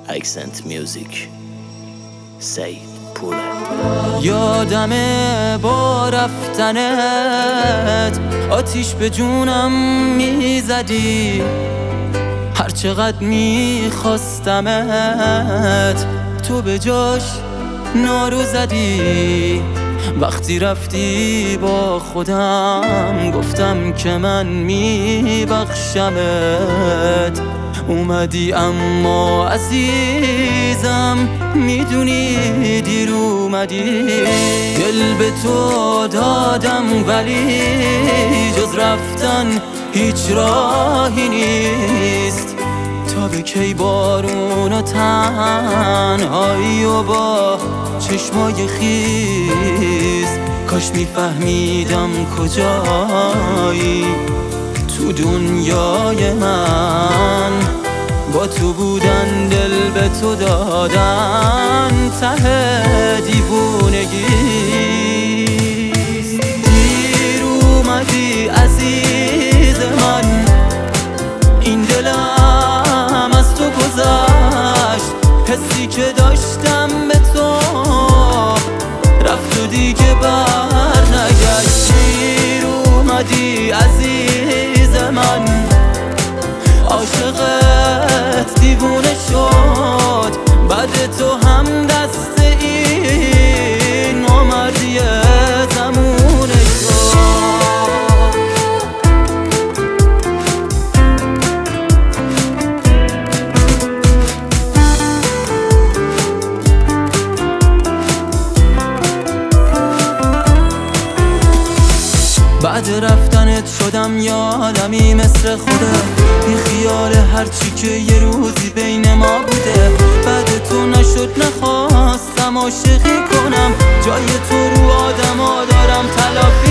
اکسنت میوزیک سعید پوره. یادمه با رفتنت آتیش به جونم میزدی، هر چقدر میخواستمت تو به جاش نارو زدی. وقتی رفتی با خودم گفتم که من میبخشمت. اومدی اما عزیزم میدونی دیر اومدی. دل به تو دادم ولی جز رفتن هیچ راهی نیست. تا به کی بارون و تنهایی و با چشمای خیز. کاش میفهمیدم کجایی تو دنیای من. با تو بودن دل به تو دادن ته دیوونگیست. دیر اومدی عزیز من، این دلم از تو گذشت. حسی که داشتم به تو رفت و دیگه بر نگشت. دیر اومدی عزیز من، عاشقت دیوونه شد. بعد تو هم دست این نامردی زمونه شد. بعد رفتنت شدم یادمی مثل خودت، بی خیال هرچی که یه روزی بین ما بوده. بعد تو نشد نخواستم عاشقی کنم، جای تو رو آدما دارم تلافی